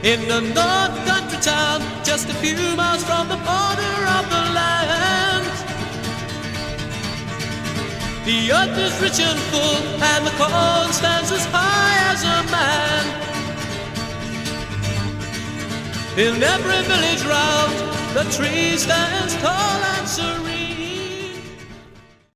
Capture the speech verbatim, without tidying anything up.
in a north country town, just a few miles from the border of the land. The earth is rich and full, and the corn stands as high as a man. In every village round, the tree stands tall and serene.